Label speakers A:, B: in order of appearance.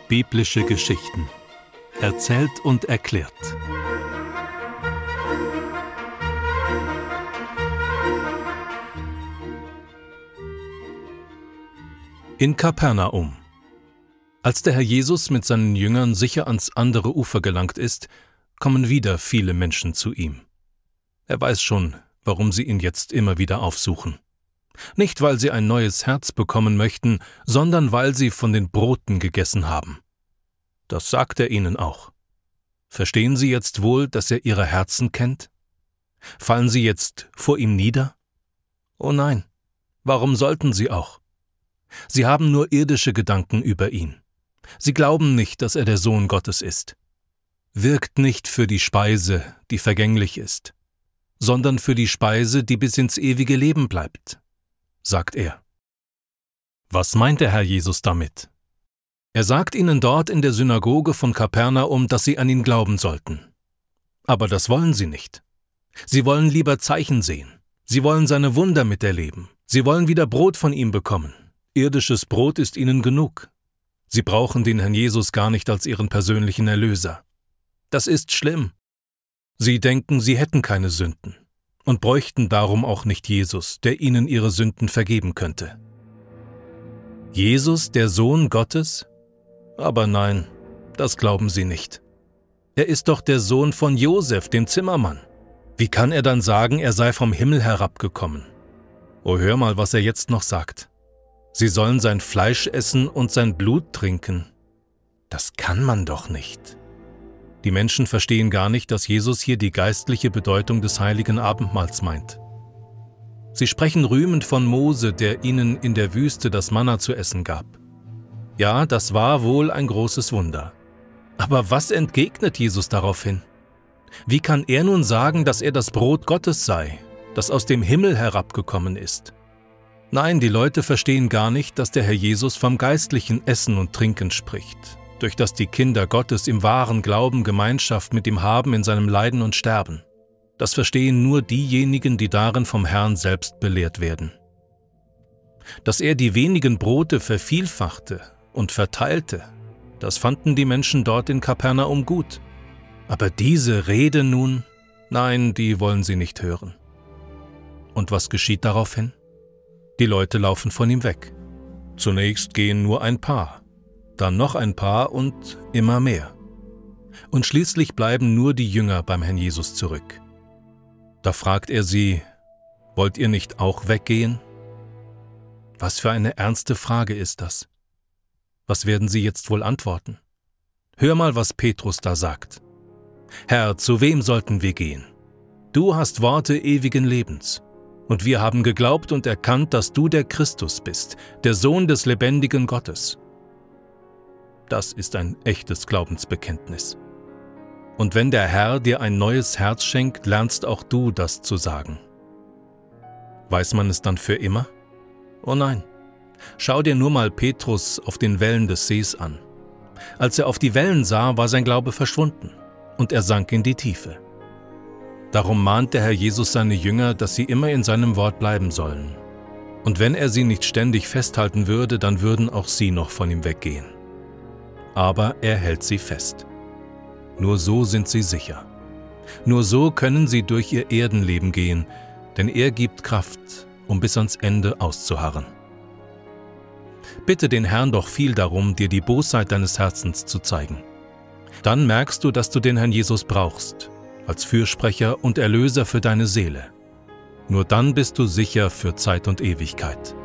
A: Biblische Geschichten. Erzählt und erklärt. In Kapernaum. Als der Herr Jesus mit seinen Jüngern sicher ans andere Ufer gelangt ist, kommen wieder viele Menschen zu ihm. Er weiß schon, warum sie ihn jetzt immer wieder aufsuchen. Nicht, weil sie ein neues Herz bekommen möchten, sondern weil sie von den Broten gegessen haben. Das sagt er ihnen auch. Verstehen sie jetzt wohl, dass er ihre Herzen kennt? Fallen sie jetzt vor ihm nieder? Oh nein, warum sollten sie auch? Sie haben nur irdische Gedanken über ihn. Sie glauben nicht, dass er der Sohn Gottes ist. Wirkt nicht für die Speise, die vergänglich ist, sondern für die Speise, die bis ins ewige Leben bleibt, sagt er. Was meint der Herr Jesus damit? Er sagt ihnen dort in der Synagoge von Kapernaum, dass sie an ihn glauben sollten. Aber das wollen sie nicht. Sie wollen lieber Zeichen sehen. Sie wollen seine Wunder miterleben. Sie wollen wieder Brot von ihm bekommen. Irdisches Brot ist ihnen genug. Sie brauchen den Herrn Jesus gar nicht als ihren persönlichen Erlöser. Das ist schlimm. Sie denken, sie hätten keine Sünden und bräuchten darum auch nicht Jesus, der ihnen ihre Sünden vergeben könnte. Jesus, der Sohn Gottes? Aber nein, das glauben sie nicht. Er ist doch der Sohn von Josef, dem Zimmermann. Wie kann er dann sagen, er sei vom Himmel herabgekommen? Oh, hör mal, was er jetzt noch sagt. Sie sollen sein Fleisch essen und sein Blut trinken. Das kann man doch nicht. Die Menschen verstehen gar nicht, dass Jesus hier die geistliche Bedeutung des heiligen Abendmahls meint. Sie sprechen rühmend von Mose, der ihnen in der Wüste das Manna zu essen gab. Ja, das war wohl ein großes Wunder. Aber was entgegnet Jesus daraufhin? Wie kann er nun sagen, dass er das Brot Gottes sei, das aus dem Himmel herabgekommen ist? Nein, die Leute verstehen gar nicht, dass der Herr Jesus vom geistlichen Essen und Trinken spricht, durch das die Kinder Gottes im wahren Glauben Gemeinschaft mit ihm haben in seinem Leiden und Sterben. Das verstehen nur diejenigen, die darin vom Herrn selbst belehrt werden. Dass er die wenigen Brote vervielfachte und verteilte, das fanden die Menschen dort in Kapernaum gut. Aber diese Rede nun, nein, die wollen sie nicht hören. Und was geschieht daraufhin? Die Leute laufen von ihm weg. Zunächst gehen nur ein paar, dann noch ein paar und immer mehr. Und schließlich bleiben nur die Jünger beim Herrn Jesus zurück. Da fragt er sie, wollt ihr nicht auch weggehen? Was für eine ernste Frage ist das? Was werden sie jetzt wohl antworten? Hör mal, was Petrus da sagt. Herr, zu wem sollten wir gehen? Du hast Worte ewigen Lebens. Und wir haben geglaubt und erkannt, dass du der Christus bist, der Sohn des lebendigen Gottes. Das ist ein echtes Glaubensbekenntnis. Und wenn der Herr dir ein neues Herz schenkt, lernst auch du das zu sagen. Weiß man es dann für immer? Oh nein. Schau dir nur mal Petrus auf den Wellen des Sees an. Als er auf die Wellen sah, war sein Glaube verschwunden und er sank in die Tiefe. Darum mahnt der Herr Jesus seine Jünger, dass sie immer in seinem Wort bleiben sollen. Und wenn er sie nicht ständig festhalten würde, dann würden auch sie noch von ihm weggehen. Aber er hält sie fest. Nur so sind sie sicher. Nur so können sie durch ihr Erdenleben gehen, denn er gibt Kraft, um bis ans Ende auszuharren. Bitte den Herrn doch viel darum, dir die Bosheit deines Herzens zu zeigen. Dann merkst du, dass du den Herrn Jesus brauchst, als Fürsprecher und Erlöser für deine Seele. Nur dann bist du sicher für Zeit und Ewigkeit.